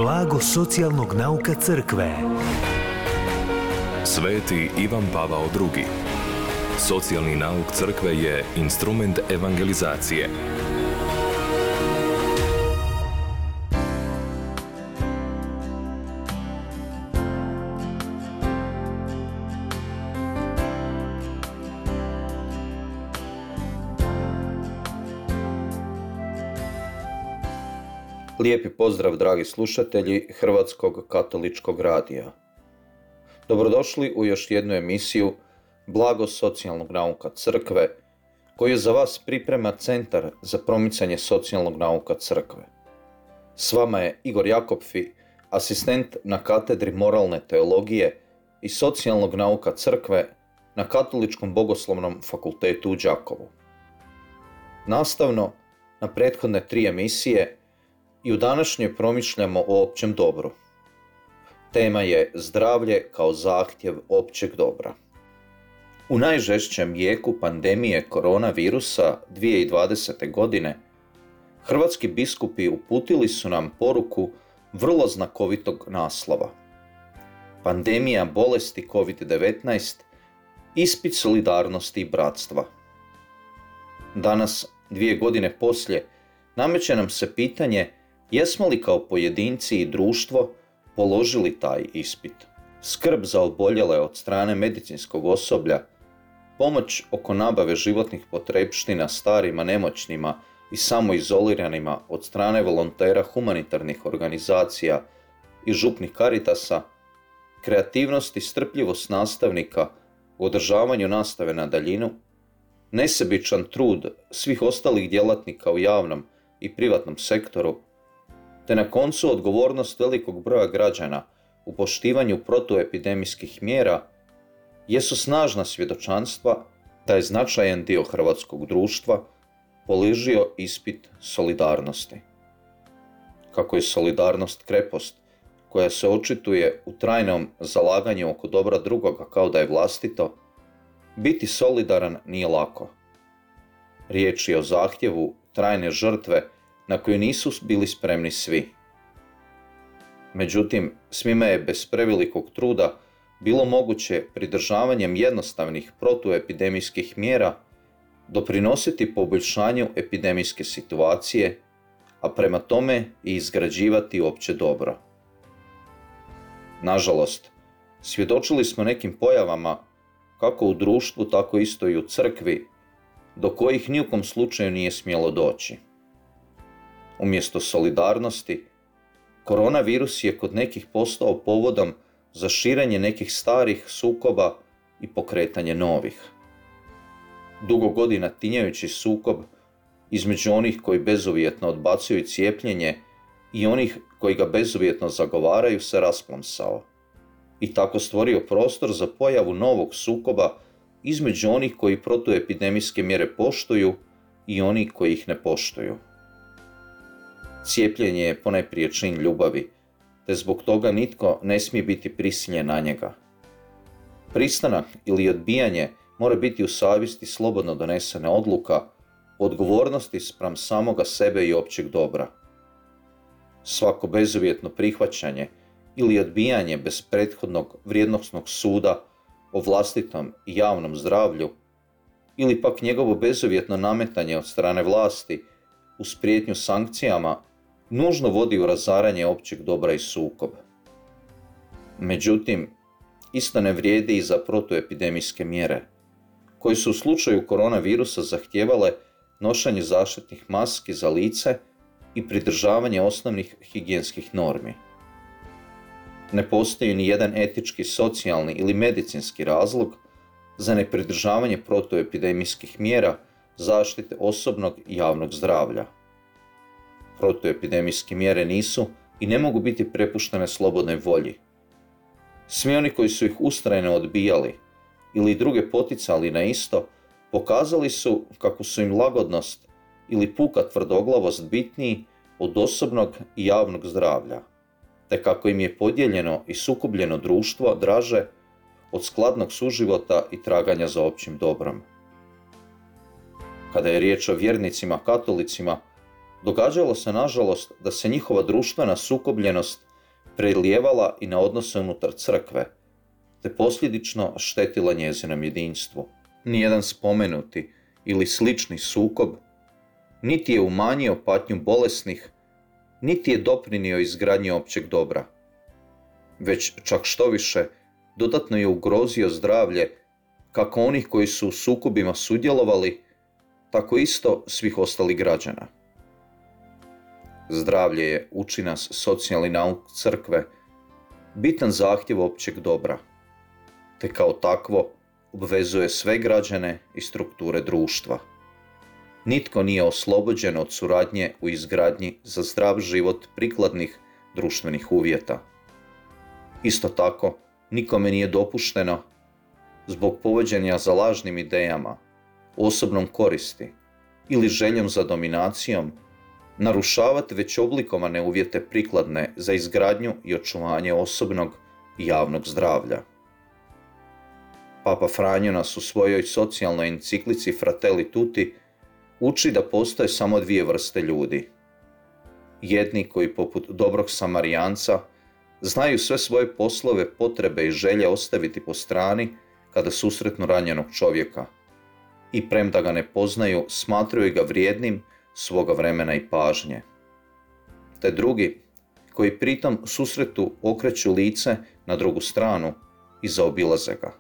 Blago socijalnog nauka crkve. Sveti Ivan Pavao II. Socijalni nauk crkve je instrument evangelizacije. Lijepi pozdrav, dragi slušatelji Hrvatskog katoličkog radija. Dobrodošli u još jednu emisiju Blago socijalnog nauka crkve, koju za vas priprema Centar za promicanje socijalnog nauka crkve. S vama je Igor Jakopfi, asistent na katedri moralne teologije i socijalnog nauka crkve na Katoličkom bogoslovnom fakultetu u Đakovu. Nastavno na prethodne 3 emisije i u današnjoj promišljamo o općem dobru. Tema je zdravlje kao zahtjev općeg dobra. U najžešćem jeku pandemije koronavirusa 2020. godine hrvatski biskupi uputili su nam poruku vrlo znakovitog naslova. Pandemija bolesti COVID-19, ispit solidarnosti i bratstva. Danas, 2 godine poslije, nameće nam se pitanje jesmo li kao pojedinci i društvo položili taj ispit. Skrb za oboljele od strane medicinskog osoblja, pomoć oko nabave životnih potrepština starima, nemoćnima i samoizoliranima od strane volontera humanitarnih organizacija i župnih Caritasa, kreativnost i strpljivost nastavnika u održavanju nastave na daljinu, nesebičan trud svih ostalih djelatnika u javnom i privatnom sektoru, te na koncu odgovornost velikog broja građana u poštivanju protuepidemijskih mjera jesu snažna svjedočanstva da je značajan dio hrvatskog društva položio ispit solidarnosti. Kako je solidarnost krepost koja se očituje u trajnom zalaganju oko dobra drugoga kao da je vlastito, biti solidaran nije lako. Riječ je o zahtjevu trajne žrtve na koju nisu bili spremni svi. Međutim, svima je bez prevelikog truda bilo moguće pridržavanjem jednostavnih protuepidemijskih mjera doprinositi poboljšanju epidemijske situacije, a prema tome i izgrađivati opće dobro. Nažalost, svjedočili smo nekim pojavama, kako u društvu, tako isto i u crkvi, do kojih ni u kom slučaju nije smjelo doći. Umjesto solidarnosti, koronavirus je kod nekih postao povodom za širenje nekih starih sukoba i pokretanje novih. Dugo godina tinjajući sukob između onih koji bezuvjetno odbacuju cijepljenje i onih koji ga bezuvjetno zagovaraju se rasplamsao i tako stvorio prostor za pojavu novog sukoba između onih koji protuepidemijske mjere poštuju i onih koji ih ne poštuju. Cijepljenje je ponajprije čin ljubavi, te zbog toga nitko ne smije biti prisiljen na njega. Pristanak ili odbijanje mora biti u savjesti slobodno donesena odluka, odgovornosti spram samoga sebe i općeg dobra. Svako bezuvjetno prihvaćanje ili odbijanje bez prethodnog vrijednosnog suda o vlastitom i javnom zdravlju ili pak njegovo bezuvjetno nametanje od strane vlasti uz prijetnju sankcijama nužno vodi u razaranje općeg dobra i sukob. Međutim, isto ne vrijedi i za protuepidemijske mjere, koje su u slučaju koronavirusa zahtijevale nošenje zaštitnih maski za lice i pridržavanje osnovnih higijenskih normi. Ne postoji ni jedan etički, socijalni ili medicinski razlog za nepridržavanje protuepidemijskih mjera zaštite osobnog i javnog zdravlja. Protuepidemijske mjere nisu i ne mogu biti prepuštene slobodnoj volji. Svi oni koji su ih ustrajno odbijali ili druge poticali na isto, pokazali su kako su im lagodnost ili puka tvrdoglavost bitniji od osobnog i javnog zdravlja, te kako im je podijeljeno i sukobljeno društvo draže od skladnog suživota i traganja za općim dobrom. Kada je riječ o vjernicima katolicima, događalo se nažalost da se njihova društvena sukobljenost prelijevala i na odnose unutar crkve, te posljedično štetila njezinom jedinstvu. Nijedan spomenuti ili slični sukob niti je umanjio patnju bolesnih, niti je doprinio izgradnji općeg dobra, već čak štoviše dodatno je ugrozio zdravlje kako onih koji su u sukobima sudjelovali, tako isto svih ostalih građana. Zdravlje je, uči nas socijalni nauk crkve, bitan zahtjev općeg dobra, te kao takvo obvezuje sve građane i strukture društva. Nitko nije oslobođen od suradnje u izgradnji za zdrav život prikladnih društvenih uvjeta. Isto tako, nikome nije dopušteno, zbog povođenja za lažnim idejama, osobnom koristi ili željom za dominacijom, narušavati već oblikovane uvjete prikladne za izgradnju i očuvanje osobnog i javnog zdravlja. Papa Franjo nas u svojoj socijalnoj enciklici Fratelli Tutti uči da postoje samo dvije vrste ljudi. Jedni koji poput dobrog Samarijanca znaju sve svoje poslove, potrebe i želje ostaviti po strani kada susretnu ranjenog čovjeka i premda ga ne poznaju, smatraju ga vrijednim svoga vremena i pažnje. Te drugi koji pritom susretu okreću lice na drugu stranu i zaobilaze ga.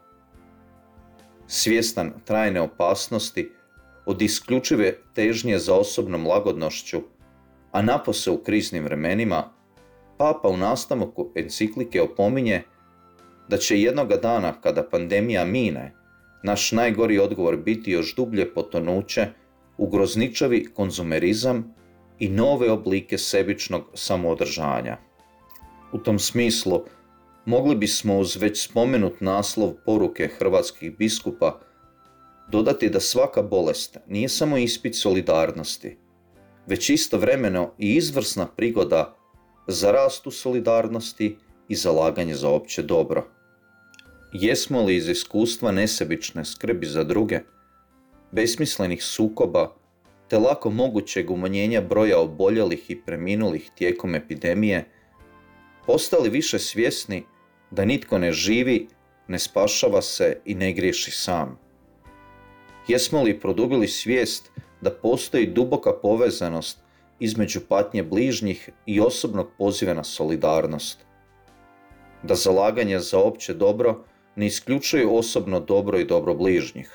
Svjestan trajne opasnosti od isključive težnje za osobnom lagodnošću, a napose u kriznim vremenima, Papa u nastavku enciklike opominje da će jednoga dana kada pandemija mine, naš najgori odgovor biti još dublje potonuće u grozničavi konzumerizam i nove oblike sebičnog samoodržanja. U tom smislu, mogli bismo uz već spomenut naslov poruke hrvatskih biskupa dodati da svaka bolest nije samo ispit solidarnosti, već istovremeno i izvrsna prigoda za rast u solidarnosti i zalaganje za opće dobro. Jesmo li iz iskustva nesebične skrbi za druge, besmislenih sukoba te lako mogućeg umanjenja broja oboljelih i preminulih tijekom epidemije, postali više svjesni da nitko ne živi, ne spašava se i ne griješi sam? Jesmo li produbili svijest da postoji duboka povezanost između patnje bližnjih i osobnog poziva na solidarnost? Da zalaganje za opće dobro ne isključuje osobno dobro i dobro bližnjih?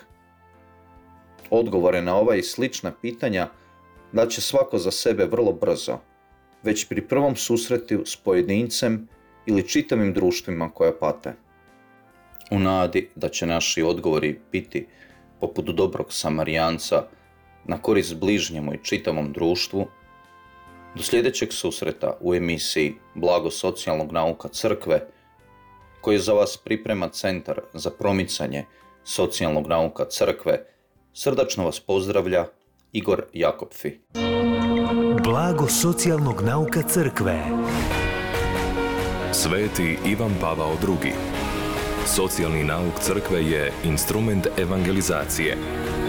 Odgovore na ova i slična pitanja daće svako za sebe vrlo brzo, već pri prvom susretu s pojedincem ili čitavim društvima koja pate. U nadi da će naši odgovori biti poput dobrog Samarijanca na korist bližnjemu i čitavom društvu, do sljedećeg susreta u emisiji Blago socijalnog nauka crkve, koji za vas priprema Centar za promicanje socijalnog nauka crkve, srdačno vas pozdravlja Igor Jakopfi. Blago socijalnog nauka crkve. Sveti Ivan Pavao II. Socijalni nauk crkve je instrument evangelizacije.